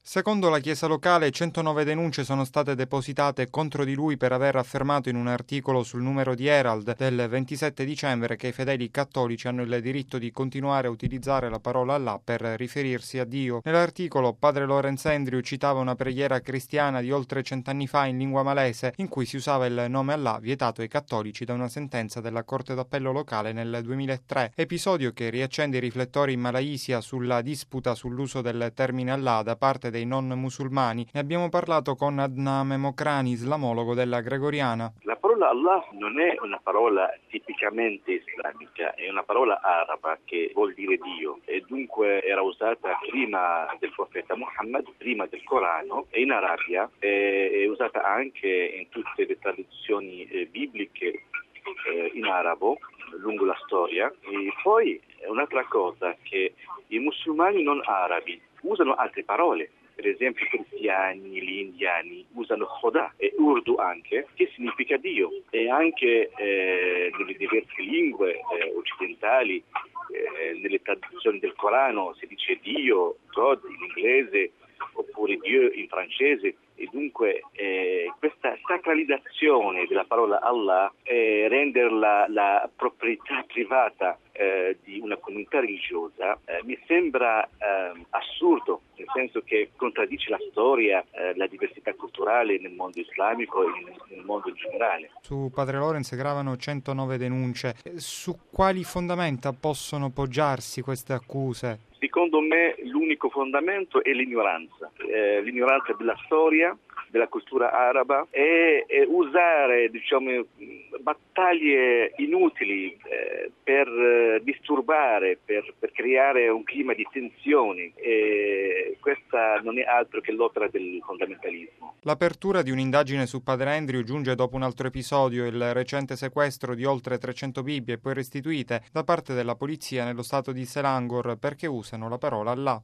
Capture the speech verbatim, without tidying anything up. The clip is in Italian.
Secondo la Chiesa locale, centonove denunce sono state depositate contro di lui per aver affermato in un articolo sul numero di Herald del ventisette dicembre che i fedeli cattolici hanno il diritto di continuare a utilizzare la parola Allah per riferirsi a Dio. Nell'articolo, padre Lawrence Andrew citava una preghiera cristiana di oltre cent'anni fa in lingua malese in cui si usava il nome Allah vietato ai cattolici da una sentenza della Corte d'Appello locale nel duemilatré, episodio che riaccende i riflettori in Malaysia sulla disputa sull'uso del termine Allah da parte dei non musulmani. Ne abbiamo parlato con Adnan Mokrani, islamologo della Gregoriana. La parola Allah non è una parola tipicamente islamica, è una parola araba che vuol dire Dio e dunque era usata prima del profeta Muhammad, prima del Corano, e in Arabia è, è usata anche in tutte le tradizioni eh, bibliche eh, in arabo lungo la storia. E poi è un'altra cosa che i musulmani non arabi usano altre parole. Per esempio i cristiani, gli indiani usano Khoda e Urdu anche, che significa Dio. E anche eh, nelle diverse lingue eh, occidentali, eh, nelle traduzioni del Corano si dice Dio, God in inglese, oppure Dieu in francese. E dunque eh, questa sacralizzazione della parola Allah eh, renderla la proprietà privata eh, di una comunità religiosa eh, mi sembra eh, assurdo, nel senso che contraddice la storia, eh, la diversità culturale nel mondo islamico e nel, nel mondo in generale. Su padre Lawrence gravano centonove denunce. Su quali fondamenta possono poggiarsi queste accuse? Secondo me l'unico fondamento è l'ignoranza, eh, l'ignoranza della storia, della cultura araba e, e usare diciamo, battaglie inutili eh, per eh, disturbare, per, per creare un clima di tensioni. E questa non è altro che l'opera del fondamentalismo. L'apertura di un'indagine su padre Andrew giunge dopo un altro episodio, il recente sequestro di oltre trecento Bibbie poi restituite da parte della polizia nello stato di Selangor perché usano la parola Allah.